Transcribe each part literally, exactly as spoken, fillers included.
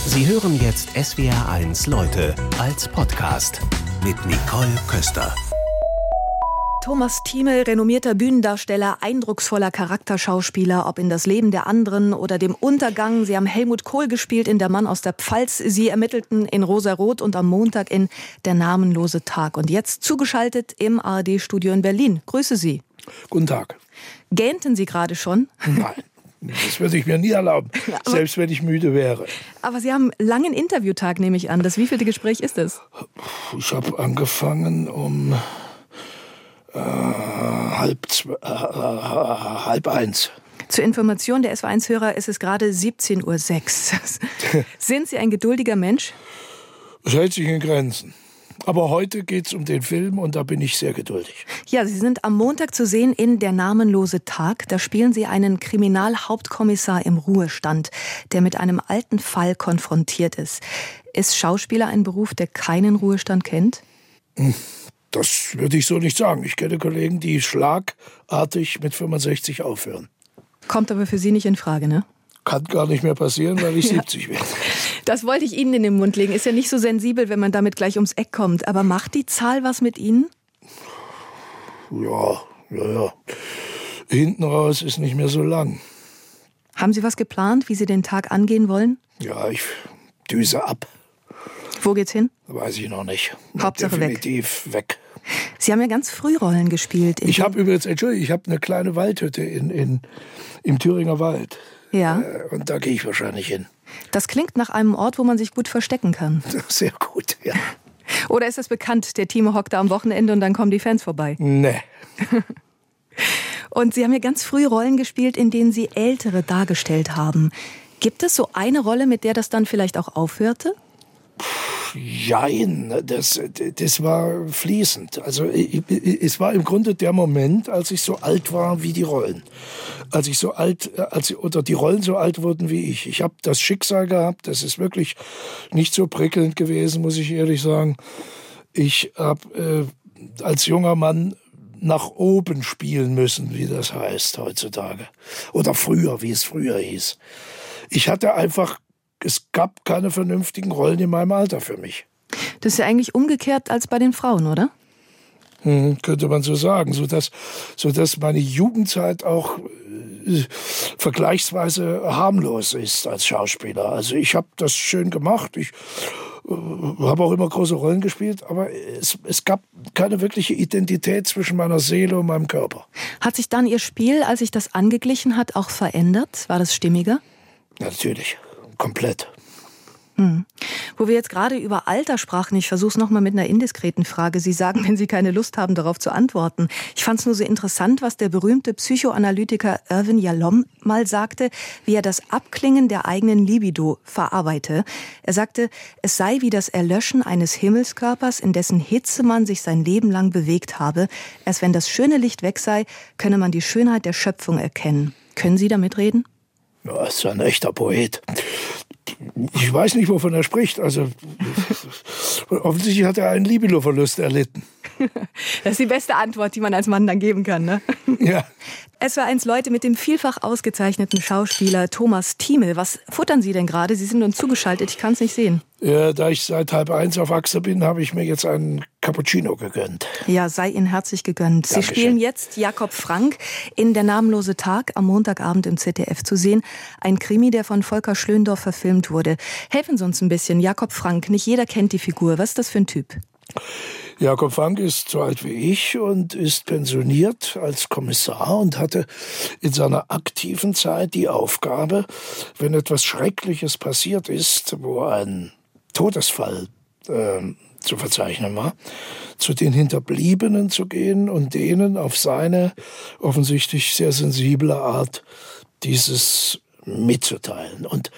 Sie hören jetzt S W R eins Leute als Podcast mit Nicole Köster. Thomas Thieme, renommierter Bühnendarsteller, eindrucksvoller Charakterschauspieler, ob in Das Leben der anderen oder dem Untergang. Sie haben Helmut Kohl gespielt in Der Mann aus der Pfalz. Sie ermittelten in Rosa-Rot und am Montag in Der namenlose Tag. Und jetzt zugeschaltet im A R D-Studio in Berlin. Grüße Sie. Guten Tag. Gähnten Sie gerade schon? Nein, das würde ich mir nie erlauben, aber, selbst wenn ich müde wäre. Aber Sie haben einen langen Interviewtag, nehme ich an. Das wievielte Gespräch ist es? Ich habe angefangen um äh, halb, zwei, äh, halb eins. Zur Information der S W R eins-Hörer ist es gerade siebzehn Uhr sechs. Sind Sie ein geduldiger Mensch? Das hält sich in Grenzen. Aber heute geht es um den Film und da bin ich sehr geduldig. Ja, Sie sind am Montag zu sehen in Der namenlose Tag. Da spielen Sie einen Kriminalhauptkommissar im Ruhestand, der mit einem alten Fall konfrontiert ist. Ist Schauspieler ein Beruf, der keinen Ruhestand kennt? Das würde ich so nicht sagen. Ich kenne Kollegen, die schlagartig mit fünfundsechzig aufhören. Kommt aber für Sie nicht in Frage, ne? Kann gar nicht mehr passieren, weil ich ja. siebzig werde. Das wollte ich Ihnen in den Mund legen. Ist ja nicht so sensibel, wenn man damit gleich ums Eck kommt. Aber macht die Zahl was mit Ihnen? Ja, ja, ja. Hinten raus ist nicht mehr so lang. Haben Sie was geplant, wie Sie den Tag angehen wollen? Ja, ich düse ab. Wo geht's hin? Weiß ich noch nicht. Hauptsache definitiv weg. weg. Sie haben ja ganz früh Rollen gespielt. Ich habe übrigens, Entschuldigung, ich habe eine kleine Waldhütte in, in, im Thüringer Wald. Ja. Und da gehe ich wahrscheinlich hin. Das klingt nach einem Ort, wo man sich gut verstecken kann. Sehr gut, ja. Oder ist das bekannt, der Thieme hockt da am Wochenende und dann kommen die Fans vorbei? Nee. Und Sie haben ja ganz früh Rollen gespielt, in denen Sie Ältere dargestellt haben. Gibt es so eine Rolle, mit der das dann vielleicht auch aufhörte? Jein, das, das war fließend. Also es war im Grunde der Moment, als ich so alt war wie die Rollen. Als ich so alt, als oder die Rollen so alt wurden wie ich. Ich habe das Schicksal gehabt, das ist wirklich nicht so prickelnd gewesen, muss ich ehrlich sagen. Ich habe äh, als junger Mann nach oben spielen müssen, wie das heißt heutzutage. Oder früher, wie es früher hieß. Ich hatte einfach Es gab keine vernünftigen Rollen in meinem Alter für mich. Das ist ja eigentlich umgekehrt als bei den Frauen, oder? Hm, könnte man so sagen, sodass, sodass meine Jugendzeit auch äh, vergleichsweise harmlos ist als Schauspieler. Also ich habe das schön gemacht, ich äh, habe auch immer große Rollen gespielt, aber es, es gab keine wirkliche Identität zwischen meiner Seele und meinem Körper. Hat sich dann Ihr Spiel, als sich das angeglichen hat, auch verändert? War das stimmiger? Natürlich. Komplett. Hm. Wo wir jetzt gerade über Alter sprachen, ich versuche es nochmal mit einer indiskreten Frage. Sie sagen, wenn Sie keine Lust haben, darauf zu antworten. Ich fand es nur so interessant, was der berühmte Psychoanalytiker Irvin Yalom mal sagte, wie er das Abklingen der eigenen Libido verarbeite. Er sagte, es sei wie das Erlöschen eines Himmelskörpers, in dessen Hitze man sich sein Leben lang bewegt habe. Erst wenn das schöne Licht weg sei, könne man die Schönheit der Schöpfung erkennen. Können Sie da mitreden? Ja, ist ein echter Poet. Ich weiß nicht, wovon er spricht. Also offensichtlich hat er einen Libido-Verlust erlitten. Das ist die beste Antwort, die man als Mann dann geben kann, ne? Ja. S W R eins Leute mit dem vielfach ausgezeichneten Schauspieler Thomas Thieme. Was futtern Sie denn gerade? Sie sind uns zugeschaltet, ich kann es nicht sehen. Ja, da ich seit halb eins auf Achse bin, habe ich mir jetzt einen Cappuccino gegönnt. Ja, sei Ihnen herzlich gegönnt. Sie Dankeschön. Spielen jetzt Jakob Frank in Der namenlose Tag, am Montagabend im Z D F zu sehen. Ein Krimi, der von Volker Schlöndorff verfilmt wurde. Helfen Sie uns ein bisschen. Jakob Frank, nicht jeder kennt die Figur. Was ist das für ein Typ? Jakob Frank ist so alt wie ich und ist pensioniert als Kommissar und hatte in seiner aktiven Zeit die Aufgabe, wenn etwas Schreckliches passiert ist, wo ein Todesfall äh, zu verzeichnen war, zu den Hinterbliebenen zu gehen und denen auf seine offensichtlich sehr sensible Art dieses mitzuteilen. Und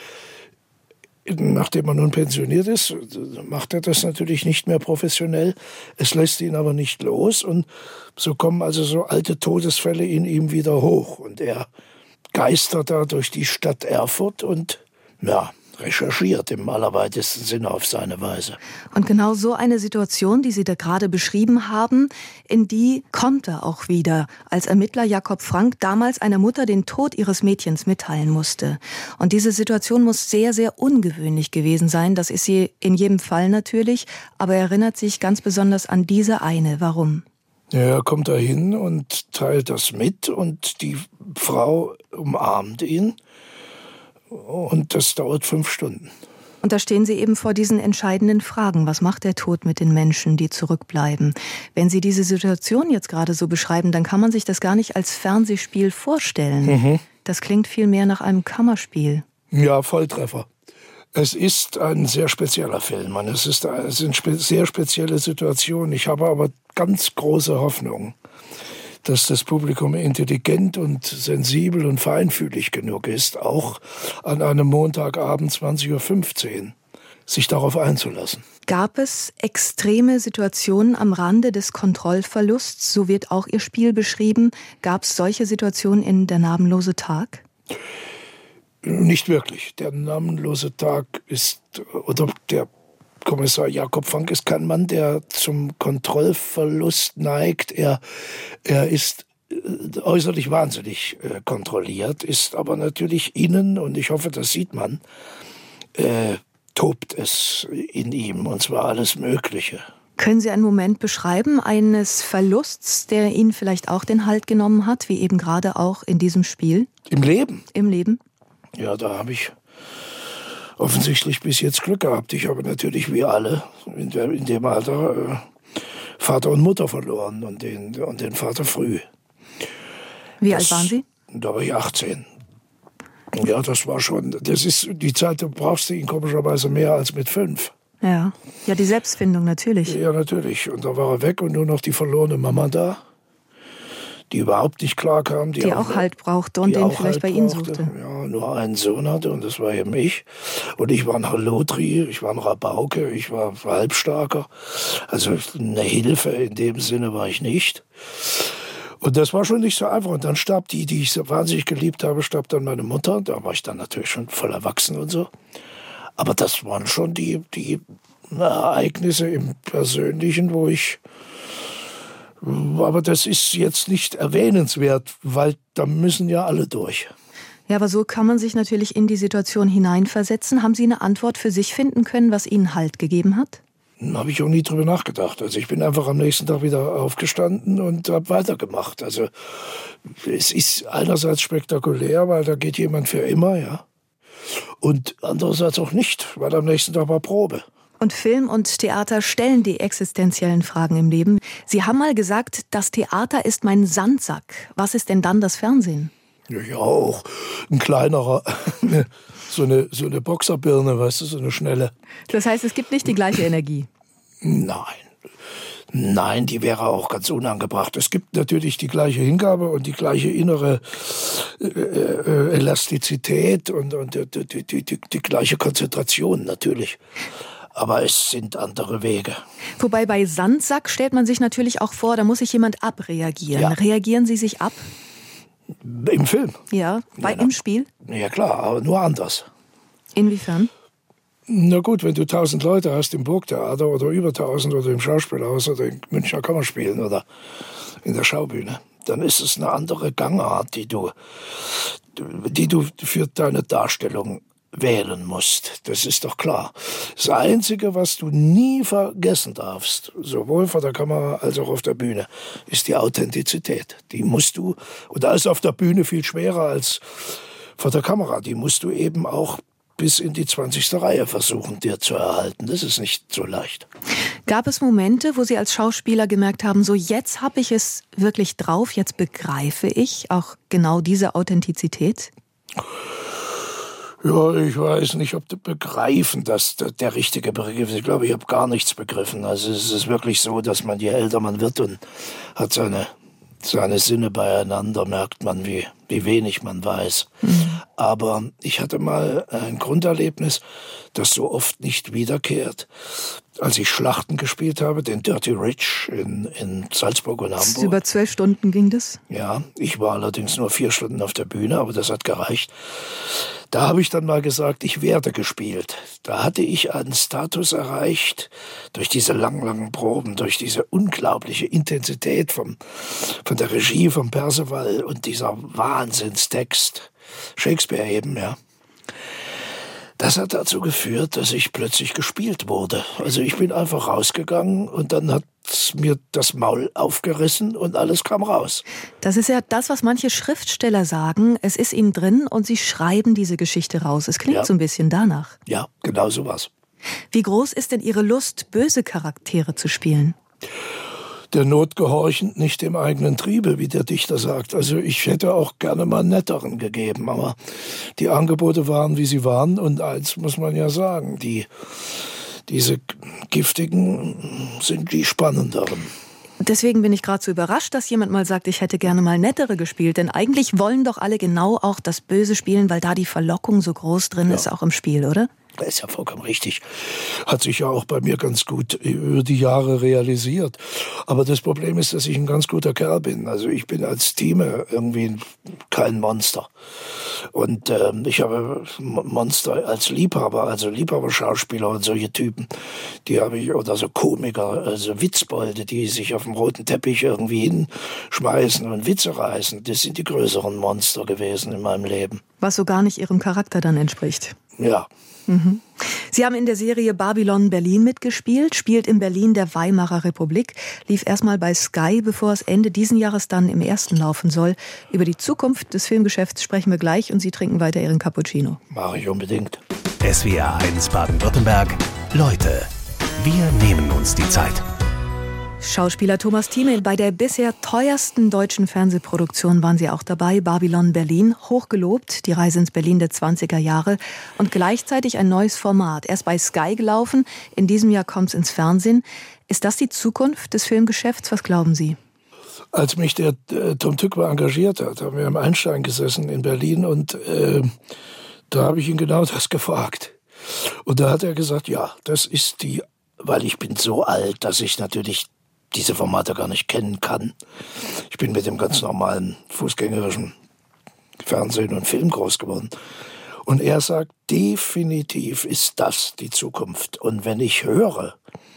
nachdem er nun pensioniert ist, macht er das natürlich nicht mehr professionell. Es lässt ihn aber nicht los und so kommen also so alte Todesfälle in ihm wieder hoch. Und er geistert da durch die Stadt Erfurt und ja, recherchiert im allerweitesten Sinne auf seine Weise. Und genau so eine Situation, die Sie da gerade beschrieben haben, in die kommt er auch wieder, als Ermittler Jakob Frank damals einer Mutter den Tod ihres Mädchens mitteilen musste. Und diese Situation muss sehr, sehr ungewöhnlich gewesen sein. Das ist sie in jedem Fall natürlich, aber er erinnert sich ganz besonders an diese eine. Warum? Ja, er kommt da hin und teilt das mit und die Frau umarmt ihn. Und das dauert fünf Stunden. Und da stehen Sie eben vor diesen entscheidenden Fragen. Was macht der Tod mit den Menschen, die zurückbleiben? Wenn Sie diese Situation jetzt gerade so beschreiben, dann kann man sich das gar nicht als Fernsehspiel vorstellen. Mhm. Das klingt viel mehr nach einem Kammerspiel. Ja, Volltreffer. Es ist ein sehr spezieller Film. Es, ist, es sind sehr spezielle Situationen. Ich habe aber ganz große Hoffnung, dass das Publikum intelligent und sensibel und feinfühlig genug ist, auch an einem Montagabend zwanzig Uhr fünfzehn sich darauf einzulassen. Gab es extreme Situationen am Rande des Kontrollverlusts? So wird auch Ihr Spiel beschrieben. Gab es solche Situationen in Der namenlose Tag? Nicht wirklich. Der namenlose Tag ist, oder der Kommissar Jakob Frank ist kein Mann, der zum Kontrollverlust neigt. Er, er ist äußerlich wahnsinnig äh, kontrolliert, ist aber natürlich innen, und ich hoffe, das sieht man, äh, tobt es in ihm, und zwar alles Mögliche. Können Sie einen Moment beschreiben, eines Verlusts, der Ihnen vielleicht auch den Halt genommen hat, wie eben gerade auch in diesem Spiel? Im Leben? Im Leben. Ja, da habe ich offensichtlich bis jetzt Glück gehabt. Ich habe natürlich wie alle in, der, in dem Alter äh, Vater und Mutter verloren und den, und den Vater früh. Wie das, alt waren Sie? Da war ich achtzehn. Ja, das war schon, das ist die Zeit, da brauchst du ihn komischerweise mehr als mit fünf. Ja, ja, die Selbstfindung natürlich. Ja, natürlich. Und da war er weg und nur noch die verlorene Mama da, die überhaupt nicht klar kam. Die, die auch, auch Halt brauchte und den vielleicht bei Ihnen suchte. Ja, nur einen Sohn hatte und das war eben ich. Und ich war ein Hallotri, ich war ein Rabauke, ich war halbstarker. Also eine Hilfe in dem Sinne war ich nicht. Und das war schon nicht so einfach. Und dann starb die, die ich so wahnsinnig geliebt habe, starb dann meine Mutter. Da war ich dann natürlich schon voll erwachsen und so. Aber das waren schon die, die Ereignisse im Persönlichen, wo ich... Aber das ist jetzt nicht erwähnenswert, weil da müssen ja alle durch. Ja, aber so kann man sich natürlich in die Situation hineinversetzen. Haben Sie eine Antwort für sich finden können, was Ihnen Halt gegeben hat? Da habe ich auch nie drüber nachgedacht. Also ich bin einfach am nächsten Tag wieder aufgestanden und habe weitergemacht. Also es ist einerseits spektakulär, weil da geht jemand für immer, ja. Und andererseits auch nicht, weil am nächsten Tag war Probe. Und Film und Theater stellen die existenziellen Fragen im Leben. Sie haben mal gesagt, das Theater ist mein Sandsack. Was ist denn dann das Fernsehen? Ja, auch ein kleinerer, so eine, so eine Boxerbirne, weißt du, so eine schnelle. Das heißt, es gibt nicht die gleiche Energie? Nein. Nein, die wäre auch ganz unangebracht. Es gibt natürlich die gleiche Hingabe und die gleiche innere äh, äh, Elastizität und, und die, die, die, die, die gleiche Konzentration natürlich. Aber es sind andere Wege. Wobei bei Sandsack stellt man sich natürlich auch vor, da muss sich jemand abreagieren. Ja. Reagieren Sie sich ab? Im Film? Ja, bei, ja, im Spiel? Ja klar, aber nur anders. Inwiefern? Na gut, wenn du tausend Leute hast im Burgtheater oder über tausend oder im Schauspielhaus oder in Münchner Kammerspielen oder in der Schaubühne, dann ist es eine andere Gangart, die du, die du für deine Darstellung wählen musst. Das ist doch klar. Das Einzige, was du nie vergessen darfst, sowohl vor der Kamera als auch auf der Bühne, ist die Authentizität. Die musst du, und da ist auf der Bühne viel schwerer als vor der Kamera, die musst du eben auch bis in die zwanzigste Reihe versuchen, dir zu erhalten. Das ist nicht so leicht. Gab es Momente, wo Sie als Schauspieler gemerkt haben, so jetzt habe ich es wirklich drauf, jetzt begreife ich auch genau diese Authentizität? Ja, ich weiß nicht, ob begreifen das der, der richtige Begriff ist. Ich glaube, ich habe gar nichts begriffen. Also es ist wirklich so, dass man, je älter man wird und hat seine, seine Sinne beieinander, merkt man, wie, wie wenig man weiß. Mhm. Aber ich hatte mal ein Grunderlebnis, das so oft nicht wiederkehrt. Als ich Schlachten gespielt habe, den Dirty Rich in, in Salzburg und Hamburg. Über zwölf Stunden ging das? Ja, ich war allerdings nur vier Stunden auf der Bühne, aber das hat gereicht. Da habe ich dann mal gesagt, ich werde gespielt. Da hatte ich einen Status erreicht, durch diese langen, langen Proben, durch diese unglaubliche Intensität vom, von der Regie von Perceval und dieser Wahnsinnstext, Shakespeare eben, ja. Das hat dazu geführt, dass ich plötzlich gespielt wurde. Also ich bin einfach rausgegangen und dann hat mir das Maul aufgerissen und alles kam raus. Das ist ja das, was manche Schriftsteller sagen. Es ist ihnen drin und sie schreiben diese Geschichte raus. Es klingt ja so ein bisschen danach. Ja, genau so was. Wie groß ist denn Ihre Lust, böse Charaktere zu spielen? Der Not gehorchend, nicht dem eigenen Triebe, wie der Dichter sagt. Also ich hätte auch gerne mal netteren gegeben, aber die Angebote waren, wie sie waren. Und eins muss man ja sagen, die, diese giftigen sind die spannenderen. Deswegen bin ich gerade so überrascht, dass jemand mal sagt, ich hätte gerne mal nettere gespielt. Denn eigentlich wollen doch alle genau auch das Böse spielen, weil da die Verlockung so groß drin ja. ist, auch im Spiel, oder? Das ist ja vollkommen richtig. Hat sich ja auch bei mir ganz gut über die Jahre realisiert. Aber das Problem ist, dass ich ein ganz guter Kerl bin. Also ich bin als Thieme irgendwie kein Monster. Und ähm, ich habe Monster als Liebhaber, also Liebhaber-Schauspieler und solche Typen, die habe ich, oder so Komiker, also Witzbolde, die sich auf dem roten Teppich irgendwie hinschmeißen und Witze reißen. Das sind die größeren Monster gewesen in meinem Leben. Was so gar nicht Ihrem Charakter dann entspricht. Ja. Mhm. Sie haben in der Serie Babylon Berlin mitgespielt, spielt in Berlin der Weimarer Republik, lief erstmal bei Sky, bevor es Ende diesen Jahres dann im ersten laufen soll. Über die Zukunft des Filmgeschäfts sprechen wir gleich und Sie trinken weiter Ihren Cappuccino. Mache ich unbedingt. S W R eins Baden-Württemberg. Leute, wir nehmen uns die Zeit. Schauspieler Thomas Thieme, bei der bisher teuersten deutschen Fernsehproduktion waren Sie auch dabei, Babylon Berlin, hochgelobt, die Reise ins Berlin der zwanziger Jahre und gleichzeitig ein neues Format. Erst bei Sky gelaufen, in diesem Jahr kommt es ins Fernsehen. Ist das die Zukunft des Filmgeschäfts? Was glauben Sie? Als mich der äh, Tom Tykwer engagiert hat, haben wir am Einstein gesessen in Berlin und äh, da habe ich ihn genau das gefragt. Und da hat er gesagt, ja, das ist die, weil ich bin so alt, dass ich natürlich diese Formate gar nicht kennen kann. Ich bin mit dem ganz normalen fußgängerischen Fernsehen und Film groß geworden. Und er sagt, definitiv ist das die Zukunft. Und wenn ich höre,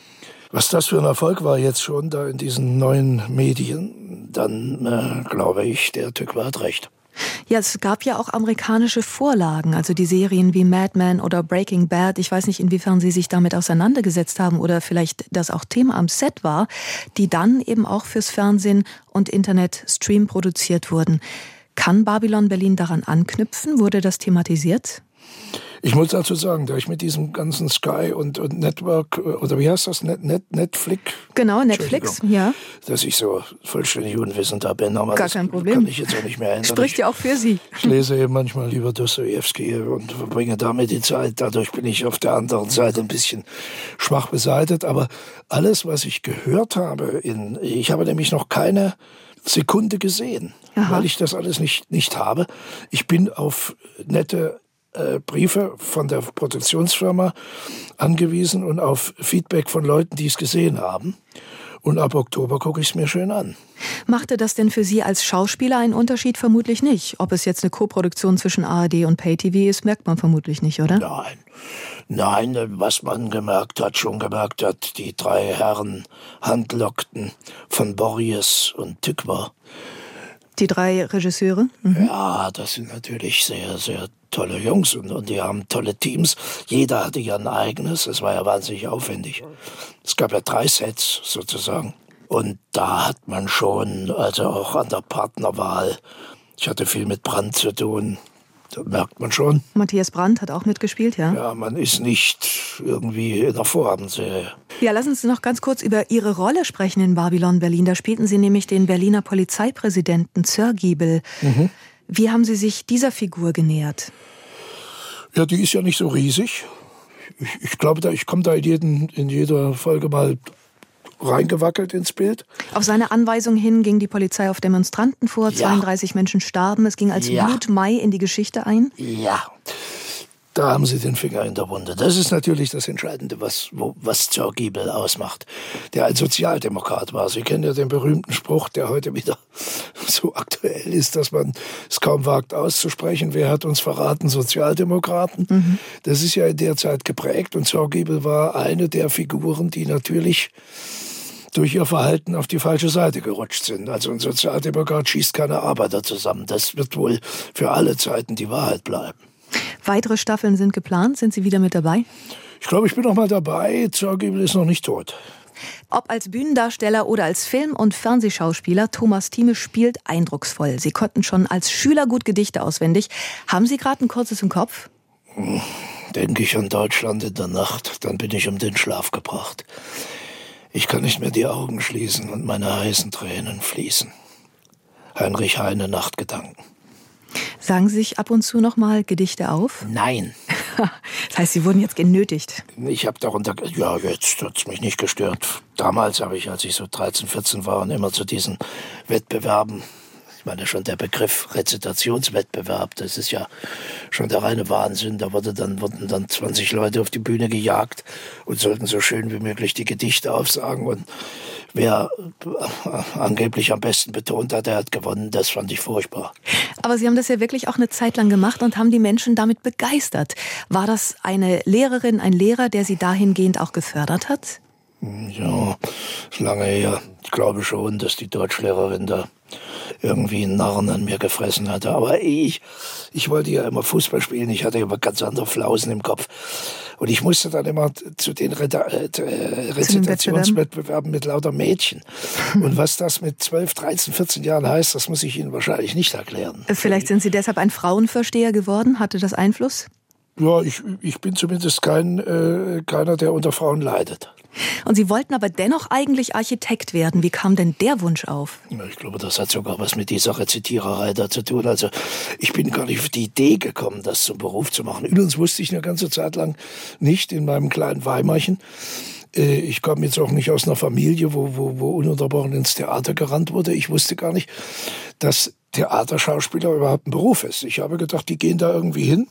was das für ein Erfolg war jetzt schon da in diesen neuen Medien, dann äh, glaube ich, der Tykwer hat recht. Ja, es gab ja auch amerikanische Vorlagen, also die Serien wie Mad Men oder Breaking Bad. Ich weiß nicht, inwiefern Sie sich damit auseinandergesetzt haben oder vielleicht das auch Thema am Set war, die dann eben auch fürs Fernsehen und Internet Stream produziert wurden. Kann Babylon Berlin daran anknüpfen? Wurde das thematisiert? Ich muss dazu sagen, da ich mit diesem ganzen Sky und, und Network, oder wie heißt das, Net, Net, Netflix? Genau, Netflix, ja. Dass ich so vollständig unwissend da bin. Aber Gar das kein Problem. Kann ich jetzt auch nicht mehr ändern. Spricht ja auch für Sie. Ich lese eben manchmal lieber Dostojewski und verbringe damit die Zeit. Dadurch bin ich auf der anderen Seite ein bisschen schwach beseitigt. Aber alles, was ich gehört habe, in, ich habe nämlich noch keine Sekunde gesehen, Aha. weil ich das alles nicht, nicht habe. Ich bin auf nette Äh, Briefe von der Produktionsfirma angewiesen und auf Feedback von Leuten, die es gesehen haben. Und ab Oktober gucke ich es mir schön an. Machte das denn für Sie als Schauspieler einen Unterschied? Vermutlich nicht. Ob es jetzt eine Koproduktion zwischen A R D und Pay-T V ist, merkt man vermutlich nicht, oder? Nein. Nein, was man gemerkt hat, schon gemerkt hat, die drei Herren Handlockten von Borries und Tykwer. Die drei Regisseure? Mhm. Ja, das sind natürlich sehr, sehr tolle Jungs und, und die haben tolle Teams. Jeder hatte ja ein eigenes. Es war ja wahnsinnig aufwendig. Es gab ja drei Sets sozusagen. Und da hat man schon, also auch an der Partnerwahl, ich hatte viel mit Brandt zu tun, da merkt man schon. Matthias Brandt hat auch mitgespielt, ja? Ja, man ist nicht irgendwie in der Vorabendserie. Ja, lassen Sie noch ganz kurz über Ihre Rolle sprechen in Babylon Berlin. Da spielten Sie nämlich den Berliner Polizeipräsidenten Zörgiebel. Mhm. Wie haben Sie sich dieser Figur genähert? Ja, die ist ja nicht so riesig. Ich, ich glaube, da, ich komme da in, jeden, in jeder Folge mal reingewackelt ins Bild. Auf seine Anweisung hin ging die Polizei auf Demonstranten vor, ja. zweiunddreißig Menschen starben, es ging als ja. Blutmai in die Geschichte ein. Ja, da haben Sie den Finger in der Wunde. Das ist natürlich das Entscheidende, was, wo, was Zörgiebel ausmacht, der ein Sozialdemokrat war. Sie kennen ja den berühmten Spruch, der heute wieder so aktuell ist, dass man es kaum wagt auszusprechen. Wer hat uns verraten? Sozialdemokraten. Mhm. Das ist ja in der Zeit geprägt und Zörgiebel war eine der Figuren, die natürlich durch ihr Verhalten auf die falsche Seite gerutscht sind. Also ein Sozialdemokrat schießt keine Arbeiter zusammen. Das wird wohl für alle Zeiten die Wahrheit bleiben. Weitere Staffeln sind geplant. Sind Sie wieder mit dabei? Ich glaube, ich bin noch mal dabei. Zörgiebel ist noch nicht tot. Ob als Bühnendarsteller oder als Film- und Fernsehschauspieler, Thomas Thieme spielt eindrucksvoll. Sie konnten schon als Schüler gut Gedichte auswendig. Haben Sie gerade ein kurzes im Kopf? Denke ich an Deutschland in der Nacht, dann bin ich um den Schlaf gebracht. Ich kann nicht mehr die Augen schließen und meine heißen Tränen fließen. Heinrich Heine, Nachtgedanken. Sagen Sie sich ab und zu noch mal Gedichte auf? Nein. Das heißt, Sie wurden jetzt genötigt? Ich habe darunter, ja, jetzt hat es mich nicht gestört. Damals habe ich, als ich so dreizehn, vierzehn war und immer zu diesen Wettbewerben, ich meine schon der Begriff Rezitationswettbewerb, das ist ja schon der reine Wahnsinn. Da wurde dann, wurden dann zwanzig Leute auf die Bühne gejagt und sollten so schön wie möglich die Gedichte aufsagen. Und wer angeblich am besten betont hat, der hat gewonnen. Das fand ich furchtbar. Aber Sie haben das ja wirklich auch eine Zeit lang gemacht und haben die Menschen damit begeistert. War das eine Lehrerin, ein Lehrer, der Sie dahingehend auch gefördert hat? Ja, ist lange her. Ich glaube schon, dass die Deutschlehrerin da irgendwie einen Narren an mir gefressen hatte. Aber ich, ich wollte ja immer Fußball spielen. Ich hatte immer ganz andere Flausen im Kopf. Und ich musste dann immer zu den Reda- äh, Rezitationswettbewerben mit lauter Mädchen. Und was das mit zwölf, dreizehn, vierzehn Jahren heißt, das muss ich Ihnen wahrscheinlich nicht erklären. Vielleicht sind Sie deshalb ein Frauenversteher geworden? Hatte das Einfluss? Ja, ich, ich bin zumindest kein, äh, keiner, der unter Frauen leidet. Und Sie wollten aber dennoch eigentlich Architekt werden. Wie kam denn der Wunsch auf? Ich glaube, das hat sogar was mit dieser Rezitiererei da zu tun. Also ich bin gar nicht auf die Idee gekommen, das zum Beruf zu machen. Übrigens wusste ich eine ganze Zeit lang nicht in meinem kleinen Weimarchen. Ich komme jetzt auch nicht aus einer Familie, wo, wo, wo ununterbrochen ins Theater gerannt wurde. Ich wusste gar nicht, dass Theaterschauspieler überhaupt ein Beruf ist. Ich habe gedacht, die gehen da irgendwie hin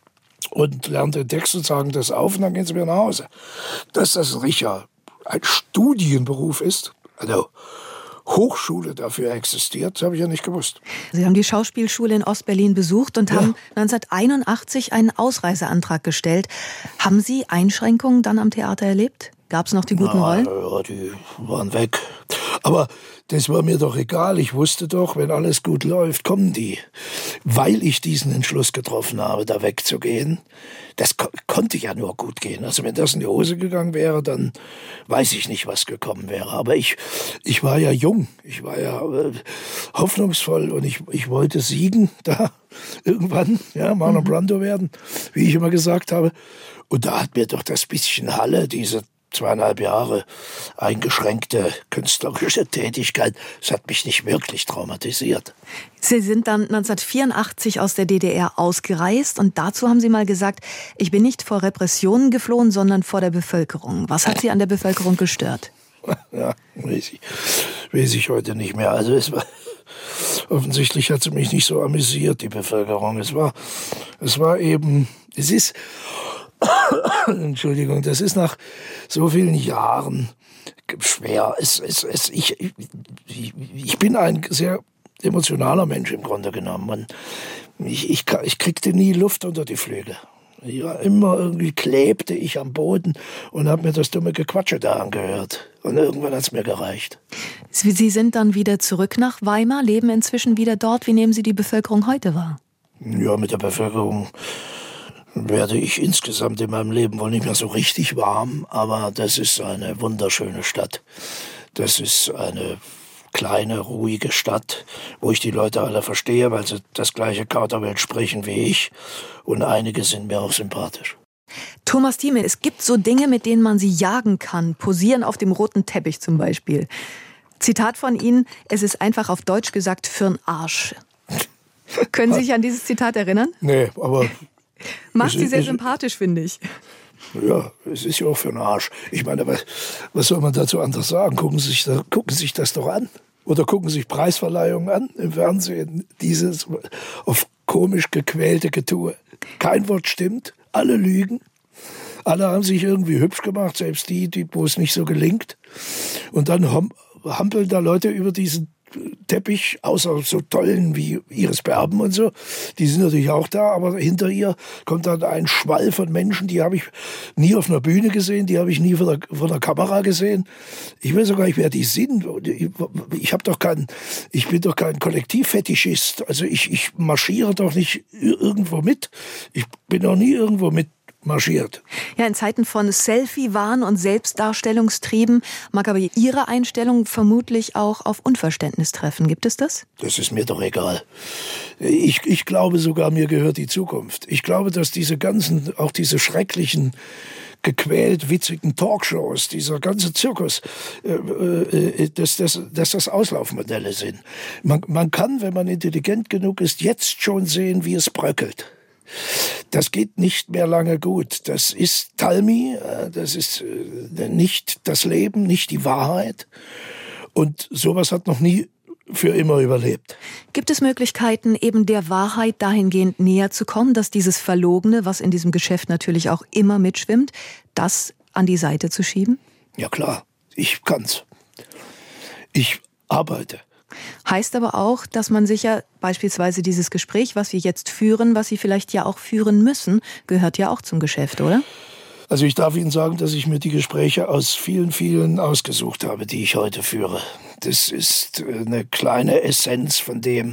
und lernen den Text und sagen das auf und dann gehen sie wieder nach Hause. Dass das sicher ein Studienberuf ist, also Hochschule dafür existiert, das habe ich ja nicht gewusst. Sie haben die Schauspielschule in Ostberlin besucht und ja. haben neunzehnhunderteinundachtzig einen Ausreiseantrag gestellt. Haben Sie Einschränkungen dann am Theater erlebt? Gab es noch die guten Na, Rollen? Ja, die waren weg. Aber das war mir doch egal. Ich wusste doch, wenn alles gut läuft, kommen die. Weil ich diesen Entschluss getroffen habe, da wegzugehen, das ko- konnte ja nur gut gehen. Also wenn das in die Hose gegangen wäre, dann weiß ich nicht, was gekommen wäre. Aber ich, ich war ja jung, ich war ja äh, hoffnungsvoll und ich, ich wollte siegen da irgendwann, ja, Marlon Brando werden, wie ich immer gesagt habe. Und da hat mir doch das bisschen Halle, diese zweieinhalb Jahre eingeschränkte künstlerische Tätigkeit, das hat mich nicht wirklich traumatisiert. Sie sind dann neunzehnhundertvierundachtzig aus der D D R ausgereist und dazu haben Sie mal gesagt, ich bin nicht vor Repressionen geflohen, sondern vor der Bevölkerung. Was hat Sie an der Bevölkerung gestört? Ja, weiß ich, weiß ich heute nicht mehr. Also es war, offensichtlich hat sie mich nicht so amüsiert, die Bevölkerung. Es war, es war eben, es ist, Entschuldigung, das ist nach so vielen Jahren schwer. Es, es, es, ich, ich, ich bin ein sehr emotionaler Mensch im Grunde genommen. Und ich, ich, ich kriegte nie Luft unter die Flügel. Ja, immer irgendwie klebte ich am Boden und habe mir das dumme Gequatsche da angehört. Und irgendwann hat es mir gereicht. Sie sind dann wieder zurück nach Weimar, leben inzwischen wieder dort. Wie nehmen Sie die Bevölkerung heute wahr? Ja, mit der Bevölkerung werde ich insgesamt in meinem Leben wohl nicht mehr so richtig warm, aber das ist eine wunderschöne Stadt. Das ist eine kleine, ruhige Stadt, wo ich die Leute alle verstehe, weil sie das gleiche Kauderwelsch sprechen wie ich und einige sind mir auch sympathisch. Thomas Thieme, es gibt so Dinge, mit denen man sie jagen kann, posieren auf dem roten Teppich zum Beispiel. Zitat von Ihnen, es ist einfach auf Deutsch gesagt für'n Arsch. Können Sie sich an dieses Zitat erinnern? Nee, aber Macht Sie sehr ist, sympathisch, finde ich. Ja, es ist ja auch für den Arsch. Ich meine, was, was soll man dazu anders sagen? Gucken Sie sich, da, gucken Sie sich das doch an. Oder gucken Sie sich Preisverleihungen an im Fernsehen. Dieses auf komisch gequälte Getue. Kein Wort stimmt, alle lügen. Alle haben sich irgendwie hübsch gemacht, selbst die, die wo es nicht so gelingt. Und dann hampeln da Leute über diesen Teppich, außer so tollen wie Iris Berben und so. Die sind natürlich auch da, aber hinter ihr kommt dann ein Schwall von Menschen, die habe ich nie auf einer Bühne gesehen, die habe ich nie vor der, vor der Kamera gesehen. Ich weiß sogar nicht, wer die sind. Ich, ich habe doch kein, ich bin doch kein Kollektivfetischist. Also ich, ich marschiere doch nicht irgendwo mit. Ich bin noch nie irgendwo mit marschiert. Ja, in Zeiten von Selfie-Wahn und Selbstdarstellungstrieben mag aber Ihre Einstellung vermutlich auch auf Unverständnis treffen. Gibt es das? Das ist mir doch egal. Ich, ich glaube sogar, mir gehört die Zukunft. Ich glaube, dass diese ganzen, auch diese schrecklichen, gequält witzigen Talkshows, dieser ganze Zirkus, äh, äh, dass, dass, dass das Auslaufmodelle sind. Man, man kann, wenn man intelligent genug ist, jetzt schon sehen, wie es bröckelt. Das geht nicht mehr lange gut. Das ist Talmi, das ist nicht das Leben, nicht die Wahrheit. Und sowas hat noch nie für immer überlebt. Gibt es Möglichkeiten, eben der Wahrheit dahingehend näher zu kommen, dass dieses Verlogene, was in diesem Geschäft natürlich auch immer mitschwimmt, das an die Seite zu schieben? Ja klar, ich kann's. Ich arbeite. Heißt aber auch, dass man sich ja beispielsweise dieses Gespräch, was wir jetzt führen, was Sie vielleicht ja auch führen müssen, gehört ja auch zum Geschäft, oder? Also ich darf Ihnen sagen, dass ich mir die Gespräche aus vielen, vielen ausgesucht habe, die ich heute führe. Das ist eine kleine Essenz von dem,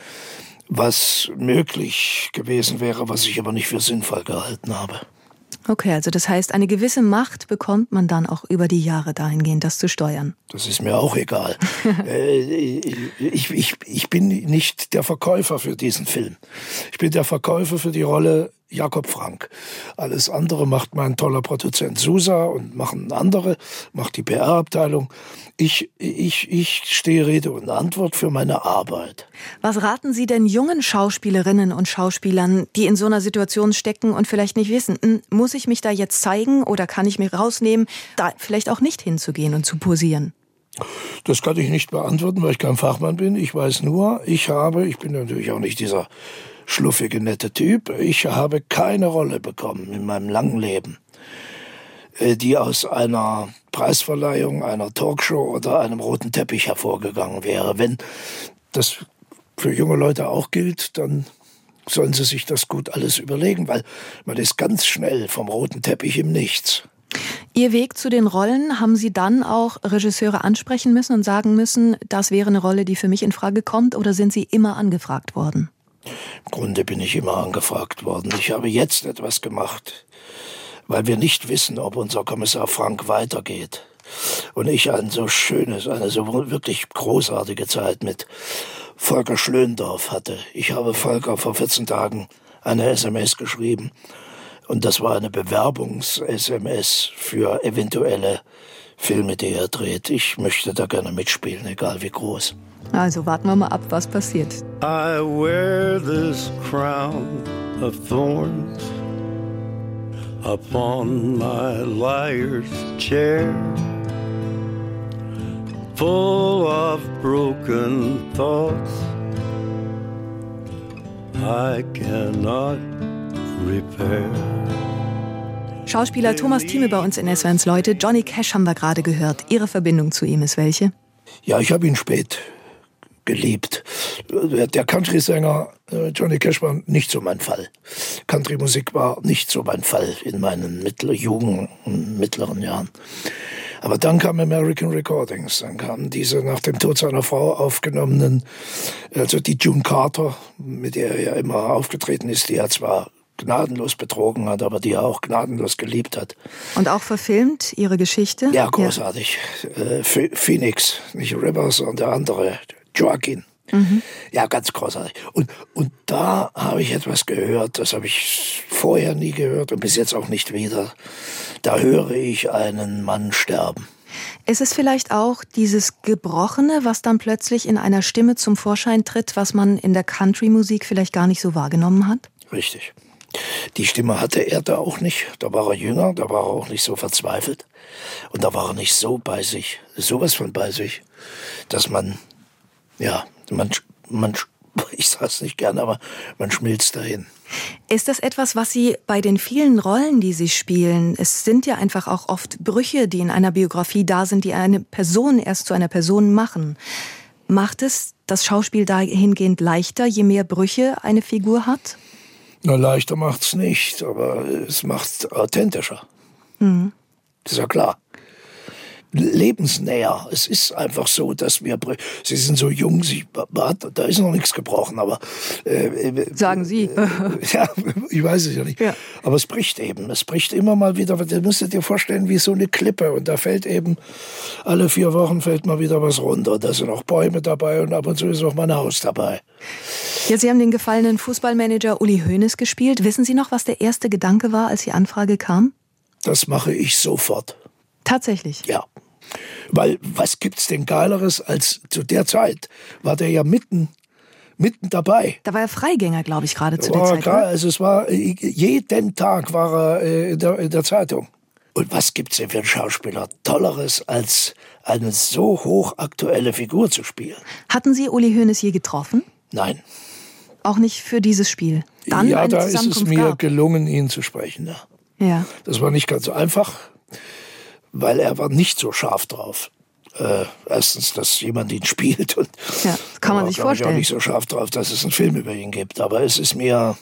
was möglich gewesen wäre, was ich aber nicht für sinnvoll gehalten habe. Okay, also das heißt, eine gewisse Macht bekommt man dann auch über die Jahre dahingehend, das zu steuern. Das ist mir auch egal. äh, ich, ich, ich bin nicht der Verkäufer für diesen Film. Ich bin der Verkäufer für die Rolle Jakob Frank. Alles andere macht mein toller Produzent Susa und machen andere, macht die P R-Abteilung. Ich, ich, ich stehe Rede und Antwort für meine Arbeit. Was raten Sie denn jungen Schauspielerinnen und Schauspielern, die in so einer Situation stecken und vielleicht nicht wissen, muss ich mich da jetzt zeigen oder kann ich mich rausnehmen, da vielleicht auch nicht hinzugehen und zu posieren? Das kann ich nicht beantworten, weil ich kein Fachmann bin. Ich weiß nur, ich habe, ich bin natürlich auch nicht dieser schluffige, nette Typ, ich habe keine Rolle bekommen in meinem langen Leben, die aus einer Preisverleihung, einer Talkshow oder einem roten Teppich hervorgegangen wäre. Wenn das für junge Leute auch gilt, dann sollen sie sich das gut alles überlegen, weil man ist ganz schnell vom roten Teppich im Nichts. Ihr Weg zu den Rollen, haben Sie dann auch Regisseure ansprechen müssen und sagen müssen, das wäre eine Rolle, die für mich in Frage kommt, oder sind Sie immer angefragt worden? Im Grunde bin ich immer angefragt worden. Ich habe jetzt etwas gemacht, weil wir nicht wissen, ob unser Kommissar Frank weitergeht. Und ich ein so schönes, eine so wirklich großartige Zeit mit Volker Schlöndorff hatte. Ich habe Volker vor vierzehn Tagen eine S M S geschrieben. Und das war eine Bewerbungs-S M S für eventuelle Filme, die er dreht. Ich möchte da gerne mitspielen, egal wie groß. Also warten wir mal ab, was passiert. I wear this crown of thorns upon my liar's chair, full of broken thoughts I cannot repair. Schauspieler Thomas Thieme bei uns in S W R eins Leute. Johnny Cash haben wir gerade gehört. Ihre Verbindung zu ihm ist welche? Ja, ich habe ihn spät geliebt. Der Country-Sänger Johnny Cash war nicht so mein Fall. Country-Musik war nicht so mein Fall in meinen mittler, jungen und mittleren Jahren. Aber dann kam American Recordings, dann kamen diese nach dem Tod seiner Frau aufgenommenen, also die June Carter, mit der er ja immer aufgetreten ist, die er zwar gnadenlos betrogen hat, aber die er auch gnadenlos geliebt hat. Und auch verfilmt, ihre Geschichte? Ja, großartig. Ja. Äh, Phoenix, nicht Rivers, sondern der andere, Joaquin. Mhm. Ja, ganz großartig. Und, und da habe ich etwas gehört, das habe ich vorher nie gehört und bis jetzt auch nicht wieder. Da höre ich einen Mann sterben. Ist es vielleicht auch dieses Gebrochene, was dann plötzlich in einer Stimme zum Vorschein tritt, was man in der Country-Musik vielleicht gar nicht so wahrgenommen hat? Richtig. Die Stimme hatte er da auch nicht. Da war er jünger, da war er auch nicht so verzweifelt. Und da war er nicht so bei sich, sowas von bei sich, dass man, ja, man, man ich sag's nicht gern, aber man schmilzt dahin. Ist das etwas, was Sie bei den vielen Rollen, die Sie spielen, es sind ja einfach auch oft Brüche, die in einer Biografie da sind, die eine Person erst zu einer Person machen. Macht es das Schauspiel dahingehend leichter, je mehr Brüche eine Figur hat? Na, leichter macht's nicht, aber es macht's authentischer. Mhm. Das ist ja klar. Lebensnäher. Es ist einfach so, dass wir, Sie sind so jung, Sie, da ist noch nichts gebrochen, aber... Äh, Sagen Sie. Ja, ich weiß es ja nicht. Ja. Aber es bricht eben, es bricht immer mal wieder, du musst dir vorstellen, wie so eine Klippe und da fällt eben, alle vier Wochen fällt mal wieder was runter. Da sind auch Bäume dabei und ab und zu ist auch mal ein Haus dabei. Ja, Sie haben den gefallenen Fußballmanager Uli Hoeneß gespielt. Wissen Sie noch, was der erste Gedanke war, als die Anfrage kam? Das mache ich sofort. Tatsächlich? Ja. Weil was gibt's denn Geileres als zu der Zeit war der ja mitten mitten dabei. Da war er Freigänger, glaube ich, gerade zu der war Zeit. Klar, also es war jeden Tag war er in der, in der Zeitung. Und was gibt's denn für einen Schauspieler Tolleres als eine so hochaktuelle Figur zu spielen? Hatten Sie Uli Hoeneß je getroffen? Nein. Auch nicht für dieses Spiel? Dann ja, eine da ist es mir gab. gelungen, ihn zu sprechen. Ja. Ja. Das war nicht ganz so einfach, weil er war nicht so scharf drauf. Äh, erstens, dass jemand ihn spielt und ja, kann man sich war, vorstellen. Ich auch nicht so scharf drauf, dass es einen Film über ihn gibt. Aber es ist mir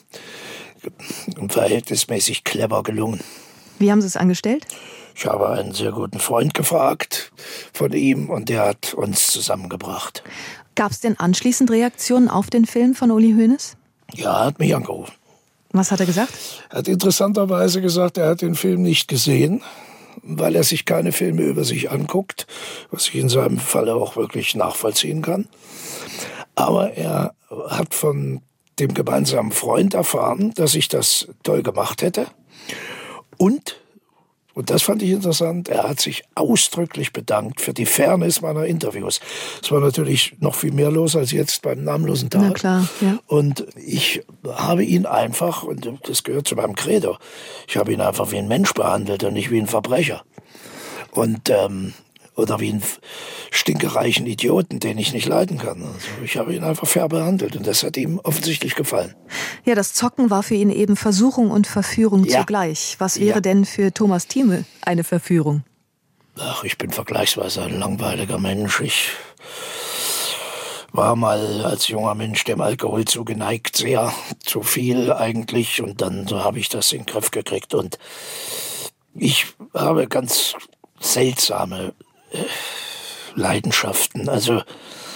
verhältnismäßig clever gelungen. Wie haben Sie es angestellt? Ich habe einen sehr guten Freund gefragt von ihm und der hat uns zusammengebracht. Gab es denn anschließend Reaktionen auf den Film von Uli Hoeneß? Ja, er hat mich angerufen. Was hat er gesagt? Er hat interessanterweise gesagt, er hat den Film nicht gesehen, weil er sich keine Filme über sich anguckt, was ich in seinem Falle auch wirklich nachvollziehen kann. Aber er hat von dem gemeinsamen Freund erfahren, dass ich das toll gemacht hätte. Und, und das fand ich interessant, er hat sich ausdrücklich bedankt für die Fairness meiner Interviews. Es war natürlich noch viel mehr los als jetzt beim namenlosen Tag. Na klar, ja. Und ich habe ihn einfach, und das gehört zu meinem Credo, ich habe ihn einfach wie ein Mensch behandelt und nicht wie ein Verbrecher. Und, ähm, oder wie einen stinkereichen Idioten, den ich nicht leiden kann. Also ich habe ihn einfach fair behandelt und das hat ihm offensichtlich gefallen. Ja, das Zocken war für ihn eben Versuchung und Verführung ja. zugleich. Was wäre ja. denn für Thomas Thieme eine Verführung? Ach, ich bin vergleichsweise ein langweiliger Mensch. Ich war mal als junger Mensch dem Alkohol zugeneigt, sehr zu viel eigentlich. Und dann so habe ich das in den Griff gekriegt. Und ich habe ganz seltsame äh, Leidenschaften. Also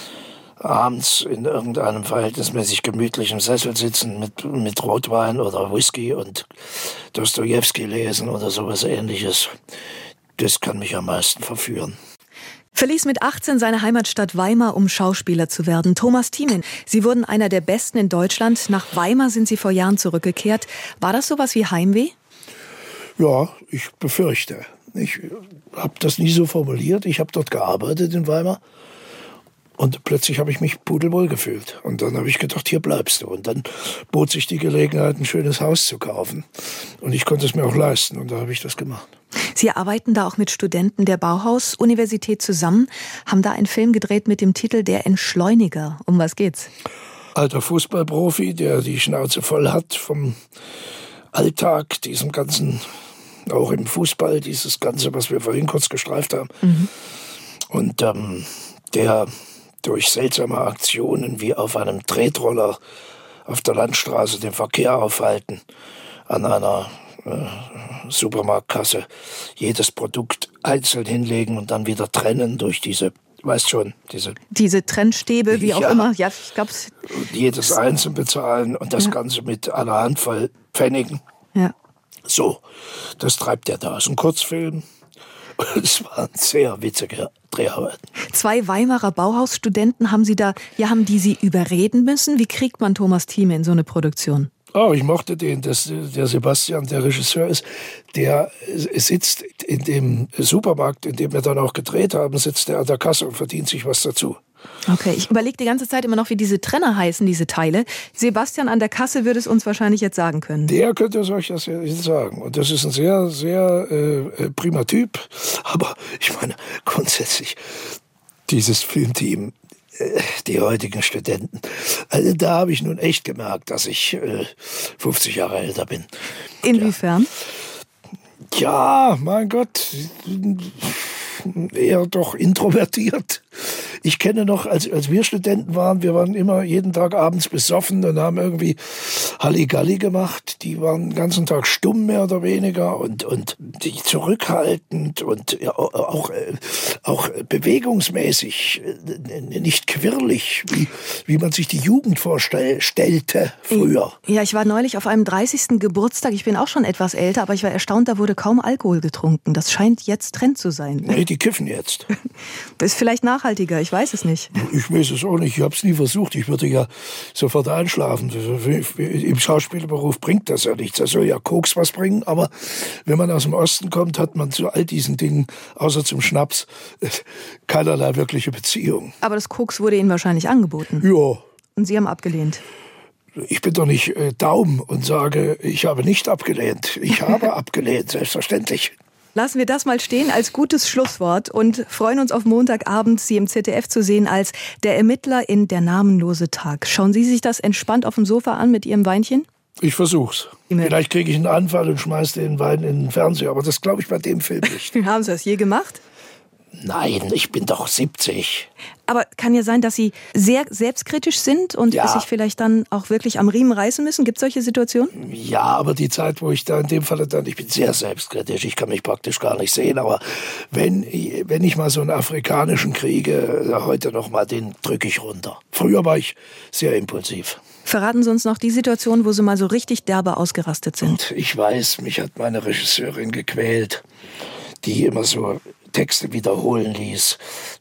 abends in irgendeinem verhältnismäßig gemütlichen Sessel sitzen mit, mit Rotwein oder Whisky und Dostojewski lesen oder sowas Ähnliches. Das kann mich am meisten verführen. Verließ mit achtzehn seine Heimatstadt Weimar, um Schauspieler zu werden. Thomas Thieme, Sie wurden einer der Besten in Deutschland. Nach Weimar sind Sie vor Jahren zurückgekehrt. War das sowas wie Heimweh? Ja, ich befürchte. Ich habe das nie so formuliert. Ich habe dort gearbeitet in Weimar und plötzlich habe ich mich pudelwohl gefühlt. Und dann habe ich gedacht, hier bleibst du. Und dann bot sich die Gelegenheit, ein schönes Haus zu kaufen. Und ich konnte es mir auch leisten und da habe ich das gemacht. Sie arbeiten da auch mit Studenten der Bauhaus-Universität zusammen, haben da einen Film gedreht mit dem Titel Der Entschleuniger. Um was geht's? Alter Fußballprofi, der die Schnauze voll hat vom Alltag, diesem ganzen... Auch im Fußball, dieses Ganze, was wir vorhin kurz gestreift haben. Mhm. Und ähm, der durch seltsame Aktionen wie auf einem Tretroller auf der Landstraße den Verkehr aufhalten, an einer äh, Supermarktkasse jedes Produkt einzeln hinlegen und dann wieder trennen durch diese, weißt schon, diese... Diese Trennstäbe, wie auch ja, immer. Ja, ich glaub's. Jedes einzeln bezahlen und das ja. Ganze mit einer Handvoll Pfennigen. Ja. So, das treibt er da. Das ist ein Kurzfilm. Es waren sehr witzige Dreharbeiten. Zwei Weimarer Bauhausstudenten haben Sie da, ja, haben die Sie überreden müssen? Wie kriegt man Thomas Thieme in so eine Produktion? Oh, ich mochte den, das, der Sebastian, der Regisseur ist, der sitzt in dem Supermarkt, in dem wir dann auch gedreht haben, sitzt der an der Kasse und verdient sich was dazu. Okay, ich überlege die ganze Zeit immer noch, wie diese Trenner heißen, diese Teile. Sebastian an der Kasse würde es uns wahrscheinlich jetzt sagen können. Der könnte es euch das jetzt sagen. Und das ist ein sehr, sehr äh, prima Typ. Aber ich meine, grundsätzlich, dieses Filmteam, äh, die heutigen Studenten, also da habe ich nun echt gemerkt, dass ich äh, fünfzig Jahre älter bin. Inwiefern? Ja, ja, mein Gott, eher doch introvertiert. Ich kenne noch, als, als wir Studenten waren, wir waren immer jeden Tag abends besoffen und haben irgendwie Halligalli gemacht. Die waren den ganzen Tag stumm, mehr oder weniger, und, und die zurückhaltend und ja, auch, auch bewegungsmäßig nicht quirlig, wie, wie man sich die Jugend vorstellte früher. Ja, ich war neulich auf einem dreißigsten Geburtstag. Ich bin auch schon etwas älter, aber ich war erstaunt, da wurde kaum Alkohol getrunken. Das scheint jetzt Trend zu sein. Nee, die kiffen jetzt. Ist vielleicht nachhaltiger, ich weiß es nicht. Ich weiß es auch nicht, ich habe es nie versucht. Ich würde ja sofort einschlafen. Im Schauspielerberuf bringt das ja nichts. Da soll ja Koks was bringen, aber wenn man aus dem Osten kommt, hat man zu all diesen Dingen, außer zum Schnaps, keinerlei wirkliche Beziehung. Aber das Koks wurde Ihnen wahrscheinlich angeboten. Ja. Und Sie haben abgelehnt. Ich bin doch nicht äh, Daum und sage, ich habe nicht abgelehnt. Ich habe abgelehnt, selbstverständlich. Lassen wir das mal stehen als gutes Schlusswort und freuen uns auf Montagabend, Sie im Z D F zu sehen als der Ermittler in Der namenlose Tag. Schauen Sie sich das entspannt auf dem Sofa an mit Ihrem Weinchen? Ich versuch's. Vielleicht kriege ich einen Anfall und schmeiß den Wein in den Fernseher, aber das glaube ich bei dem Film nicht. Haben Sie das je gemacht? Nein, ich bin doch siebzig. Aber kann ja sein, dass Sie sehr selbstkritisch sind und ja. sich vielleicht dann auch wirklich am Riemen reißen müssen. Gibt es solche Situationen? Ja, aber die Zeit, wo ich da in dem Fall dann, ich bin sehr selbstkritisch, ich kann mich praktisch gar nicht sehen, aber wenn, wenn ich mal so einen afrikanischen kriege, heute noch mal, den drücke ich runter. Früher war ich sehr impulsiv. Verraten Sie uns noch die Situation, wo Sie mal so richtig derbe ausgerastet sind. Und ich weiß, mich hat meine Regisseurin gequält, die immer so Texte wiederholen ließ.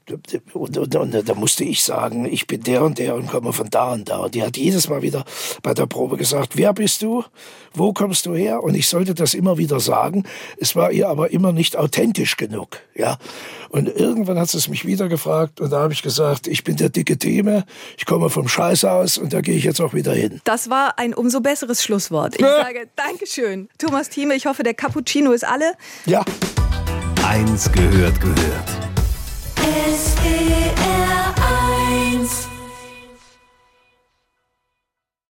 Und, und, und da musste ich sagen, ich bin der und der und komme von da und da. Und die hat jedes Mal wieder bei der Probe gesagt, wer bist du? Wo kommst du her? Und ich sollte das immer wieder sagen. Es war ihr aber immer nicht authentisch genug. Ja. Und irgendwann hat sie es mich wieder gefragt und da habe ich gesagt, ich bin der dicke Theme, ich komme vom Scheißhaus und da gehe ich jetzt auch wieder hin. Das war ein umso besseres Schlusswort. Ich sage Dankeschön. Thomas Thieme, ich hoffe, der Cappuccino ist alle. Ja. Eins gehört gehört. S W R